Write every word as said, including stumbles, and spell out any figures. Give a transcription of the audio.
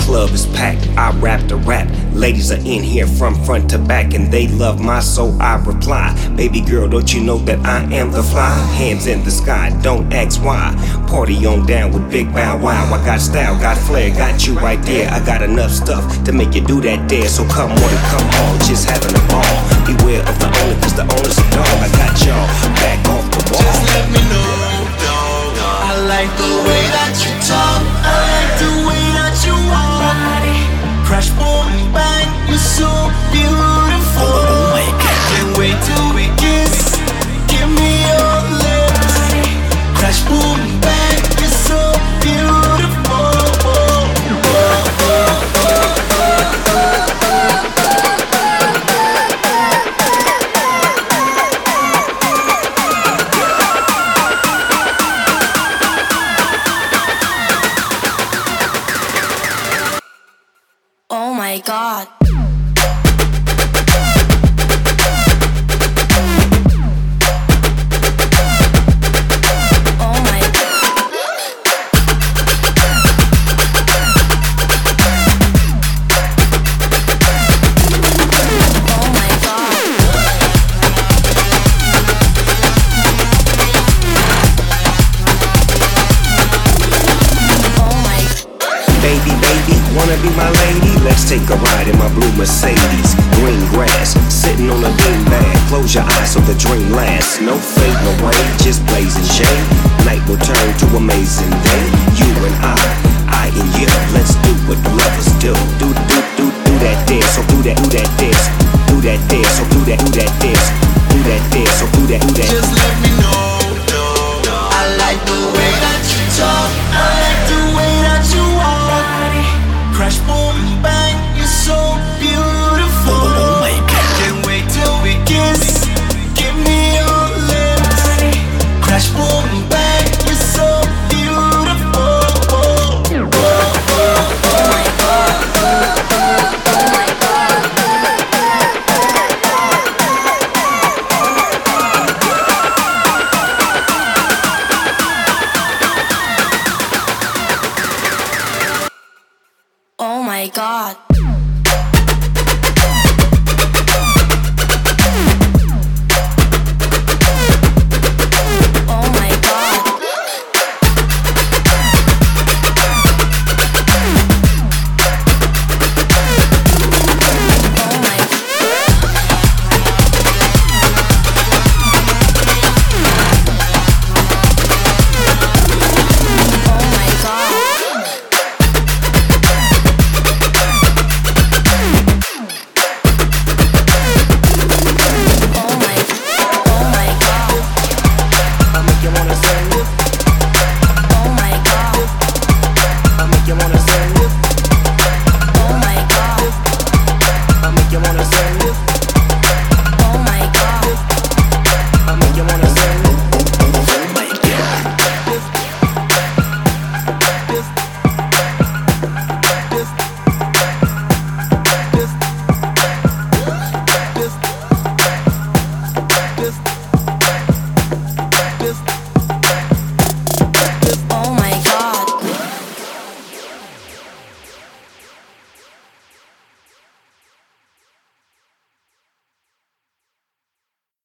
club is packed, I rap the rap. Ladies are in here from front to back, and they love my soul, I reply. Baby girl, don't you know that I am the fly? Hands in the sky, don't ask why. Party on down with Big Bow Wow. I got style, got flair, got you right there. I got enough stuff to make you do that dare. So come on and come on, just having a ball. Beware of the owner, cause the owner's a dog. I got y'all back off the wall. Just let me know, dog. I like the way that you talk, I like the way that you walk. Crash, boom, bang, you're so beautiful. Oh my God. Can't wait till we kiss. Give me your lips. Crash, boom, bang, you're so beautiful. Oh my God. Wanna be my lady? Let's take a ride in my blue Mercedes. Green grass, sitting on a beanbag. Close your eyes so the dream lasts. No fade, no rain, just blazing shade. Night will turn to amazing day. You and I, I and you. Let's do what lovers do. Do, do, do, do that dance. So do that, do that dance. Do that dance. So do that, do that dance. Do that dance. So do that, do that. Just let me know, no, no. I like the way that you talk. I like the way that you walk. Crash, boom, bang, you're so beautiful. Oh my God. Can't wait till we kiss. Give me your lips. Crash, boom, bang, you're so beautiful. Oh, oh, oh, oh my God. Oh my God. Oh my God.